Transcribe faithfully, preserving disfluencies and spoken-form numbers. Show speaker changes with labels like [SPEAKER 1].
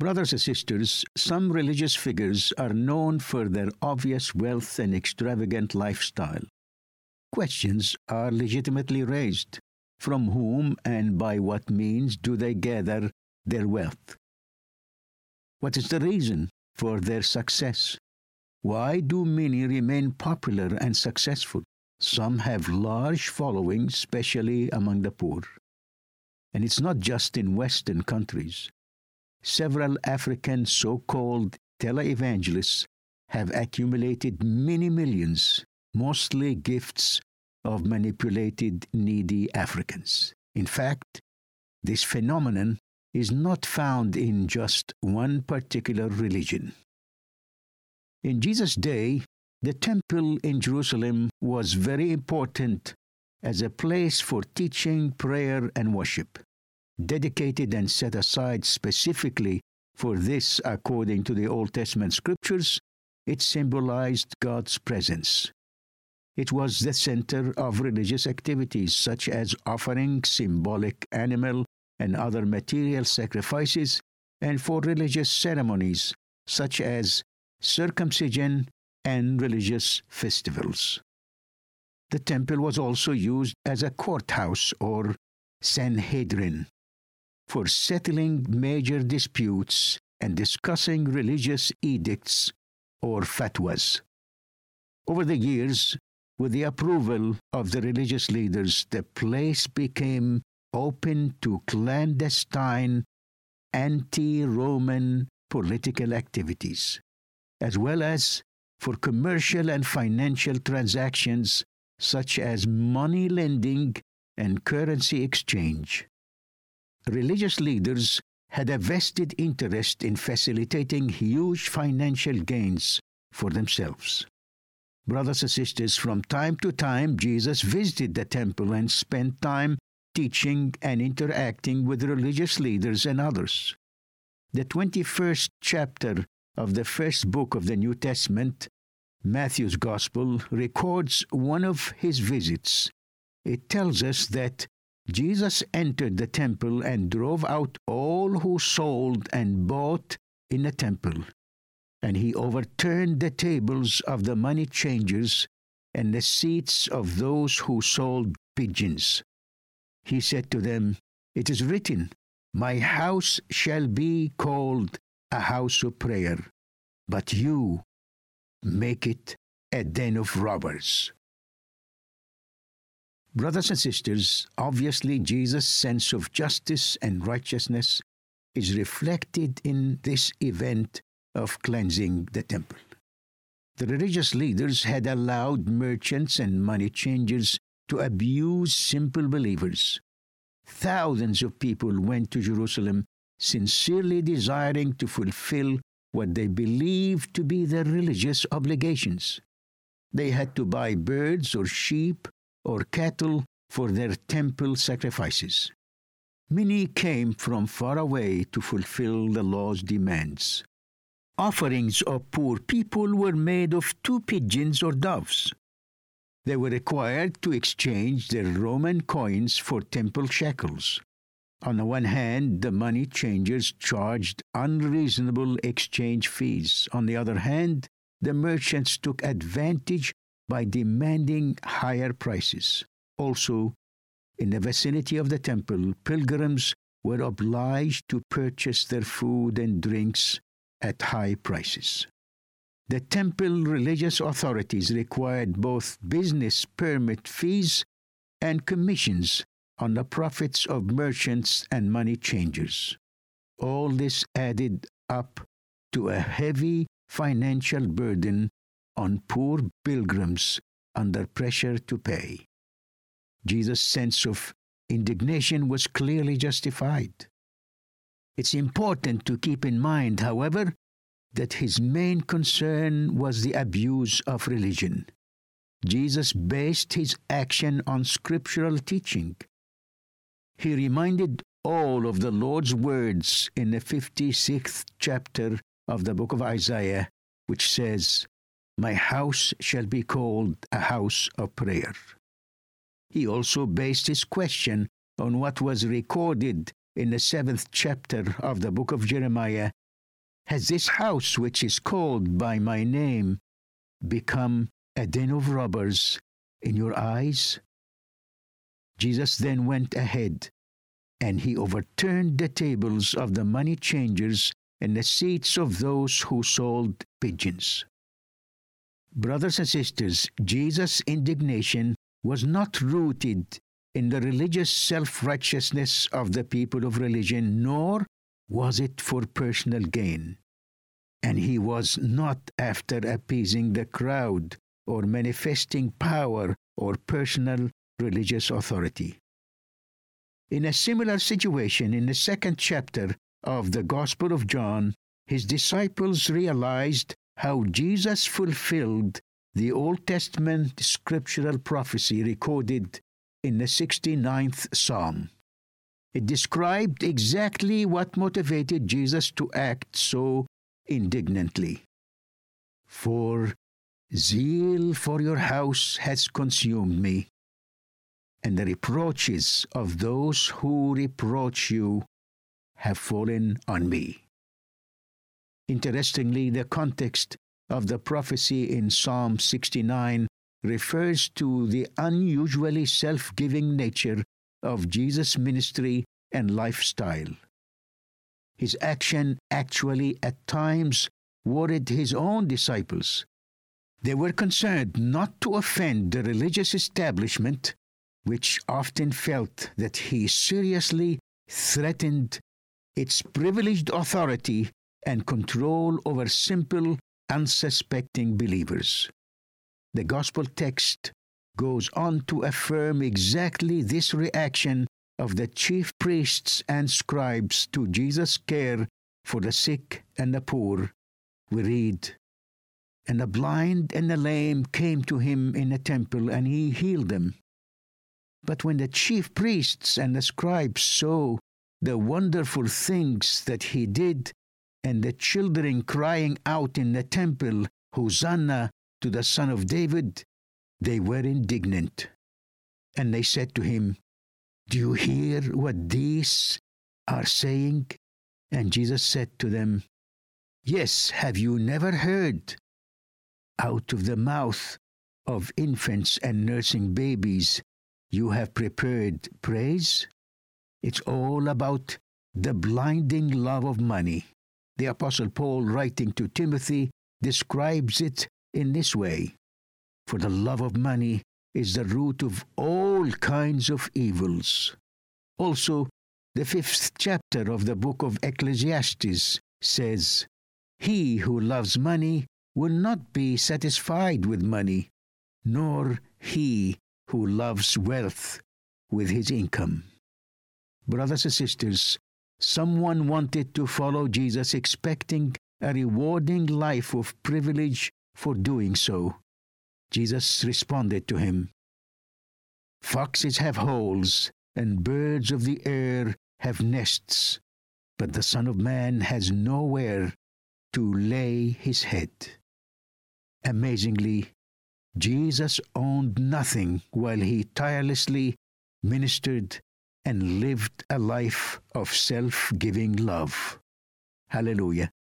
[SPEAKER 1] Brothers and sisters, some religious figures are known for their obvious wealth and extravagant lifestyle. Questions are legitimately raised. From whom and by what means do they gather their wealth? What is the reason for their success? Why do many remain popular and successful? Some have large followings, especially among the poor. And it's not just in Western countries. Several African so-called televangelists have accumulated many millions, mostly gifts of manipulated, needy Africans. In fact, this phenomenon is not found in just one particular religion. In Jesus' day, the temple in Jerusalem was very important as a place for teaching, prayer, and worship. Dedicated and set aside specifically for this according to the Old Testament scriptures, it symbolized God's presence. It was the center of religious activities such as offering symbolic animal and other material sacrifices, and for religious ceremonies such as circumcision and religious festivals. The temple was also used as a courthouse or Sanhedrin for settling major disputes and discussing religious edicts or fatwas. Over the years, with the approval of the religious leaders, the place became open to clandestine, anti-Roman political activities, as well as for commercial and financial transactions such as money lending and currency exchange. Religious leaders had a vested interest in facilitating huge financial gains for themselves. Brothers and sisters, from time to time, Jesus visited the temple and spent time teaching and interacting with religious leaders and others. The twenty-first chapter of the first book of the New Testament, Matthew's Gospel, records one of his visits. It tells us that Jesus entered the temple and drove out all who sold and bought in the temple, and he overturned the tables of the money changers and the seats of those who sold pigeons. He said to them, "It is written, 'My house shall be called a house of prayer,' but you make it a den of robbers." Brothers and sisters, obviously Jesus' sense of justice and righteousness is reflected in this event of cleansing the temple. The religious leaders had allowed merchants and money changers to abuse simple believers. Thousands of people went to Jerusalem sincerely desiring to fulfill what they believed to be their religious obligations. They had to buy birds or sheep or cattle for their temple sacrifices. Many came from far away to fulfill the law's demands. Offerings of poor people were made of two pigeons or doves. They were required to exchange their Roman coins for temple shekels. On the one hand, the money changers charged unreasonable exchange fees. On the other hand, the merchants took advantage by demanding higher prices. Also, in the vicinity of the temple, pilgrims were obliged to purchase their food and drinks at high prices. The temple religious authorities required both business permit fees and commissions on the profits of merchants and money changers. All this added up to a heavy financial burden on poor pilgrims under pressure to pay. Jesus' sense of indignation was clearly justified. It's important to keep in mind, however, that his main concern was the abuse of religion. Jesus based his action on scriptural teaching. He reminded all of the Lord's words in the fifty-sixth chapter of the book of Isaiah, which says, "My house shall be called a house of prayer." He also based his question on what was recorded in the seventh chapter of the book of Jeremiah, Has this house, which is called by my name, become a den of robbers in your eyes?" Jesus then went ahead, and he overturned the tables of the money changers and the seats of those who sold pigeons. Brothers and sisters, Jesus' indignation was not rooted in the religious self-righteousness of the people of religion, nor was it for personal gain. And he was not after appeasing the crowd or manifesting power or personal religious authority. In a similar situation, in the second chapter of the Gospel of John, his disciples realized how Jesus fulfilled the Old Testament scriptural prophecy recorded in the sixty-ninth Psalm. It described exactly what motivated Jesus to act so indignantly. "For zeal for your house has consumed me, and the reproaches of those who reproach you have fallen on me." Interestingly, the context of the prophecy in Psalm sixty-nine refers to the unusually self-giving nature of Jesus' ministry and lifestyle. His action actually at times worried his own disciples. They were concerned not to offend the religious establishment, which often felt that he seriously threatened its privileged authority and control over simple, unsuspecting believers. The gospel text goes on to affirm exactly this reaction of the chief priests and scribes to Jesus' care for the sick and the poor. We read, "And the blind and the lame came to him in the temple, and he healed them. But when the chief priests and the scribes saw the wonderful things that he did, and the children crying out in the temple, 'Hosanna to the Son of David,' they were indignant. And they said to him, 'Do you hear what these are saying?' And Jesus said to them, 'Yes, have you never heard? Out of the mouth of infants and nursing babies you have prepared praise?' It's all about the blinding love of money. The Apostle Paul, writing to Timothy, describes it in this way: 'For the love of money is the root of all kinds of evils.' Also, the fifth chapter of the book of Ecclesiastes says, 'He who loves money will not be satisfied with money, nor he who loves wealth with his income.' Brothers and sisters, someone wanted to follow Jesus expecting a rewarding life of privilege for doing so. Jesus responded to him, 'Foxes have holes, and birds of the air have nests, but the Son of Man has nowhere to lay his head.' Amazingly, Jesus owned nothing while he tirelessly ministered and lived a life of self-giving love. Hallelujah.